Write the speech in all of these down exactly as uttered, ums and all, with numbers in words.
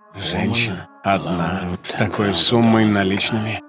Женщина одна, с такой суммой наличными.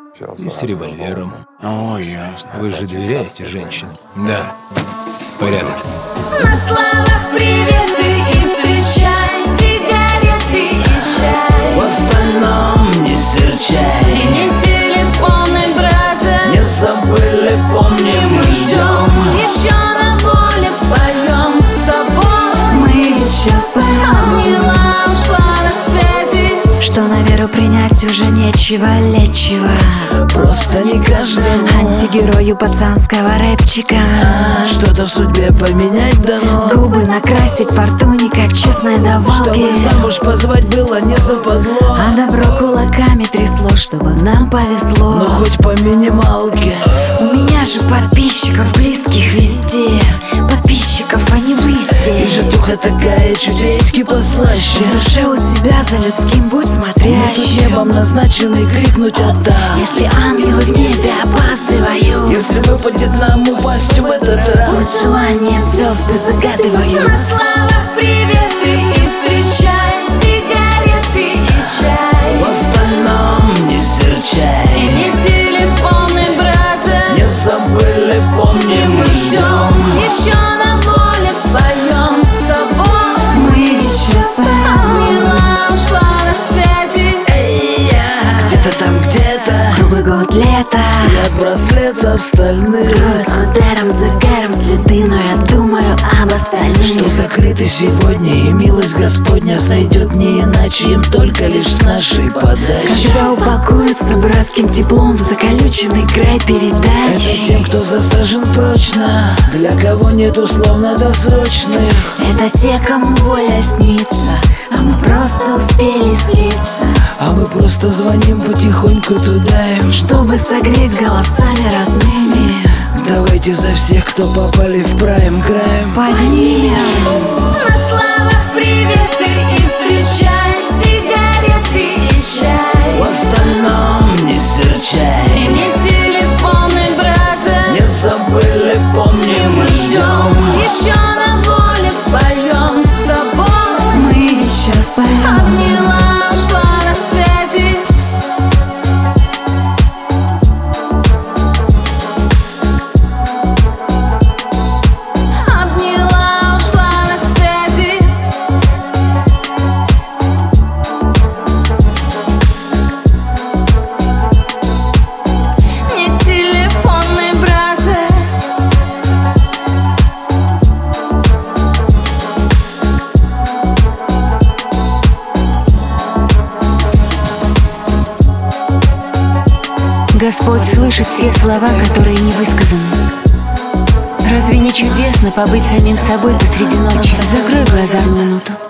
И с револьвером. О, ясно. Вы же доверяете женщинам? Да. Порядок. На словах приветы и встречай, сигареты и чай. В остальном не серчай. И не телефонный бразер. Не забыли, помним и ждем. Еще на воле споем с тобой. Мы еще споем. Обняла, ушла на связи. Что на веру принять уже нечего, лечего. Просто не каждому Антигерою пацанского рэпчика. а, Что-то в судьбе поменять дано. Губы накрасить фортуне, как честной давалки. Чтобы замуж позвать было не западло. А добро кулаками трясло, чтобы нам повезло. Но хоть по минималке. У меня же подписчиков близких везде. Подписчиков, а не в И листе. житуха такая, чуть яички послаще. В душе у себя за людским будь Мы тут смотрящим. небом назначены крикнуть «Отдай!». Если ангелы в небе опаздывают, Если выпадет нам упасть в этот раз, пусть желание звезды загадывают. На словах приветы и встречай, сигареты и чай. в остальном не И серчай. не телефонный бразер. Не забыли, помним Мы и ждем, ждем. еще на воле споем с тобой. Мы еще споем. Обняла, ушла на связи. Эй, я где-то там, где-то. Круглый год лето. И от браслетов стальных, Кроется дэром, загаром следы, но я думаю об остальных. что закрыты сегодня, и милость Господня сойдет не иначе, им только лишь с нашей подачи. Когда упакуются братским теплом в заколюченный край Это передачи. тем, кто засажен прочно, для кого нет условно-досрочных. Это те, кому воля снится, а мы просто успели слиться. А мы просто звоним потихоньку туда им. Чтобы согреть голосами родными, Давайте за всех, кто попали в прайм краем. поднимем. На словах приветы и встречай, сигареты и чай. В остальном не И серчай. не телефонный бразер. Не забыли, помним Мы и ждем. еще на воле споем с тобой. Мы еще споем. Обняла, ушла на связи. Обняла, ушла на связи. Не телефонный бразер. Господь слышит все слова, которые не высказаны. Разве не чудесно побыть самим собой посреди ночи? Закрой глаза на минуту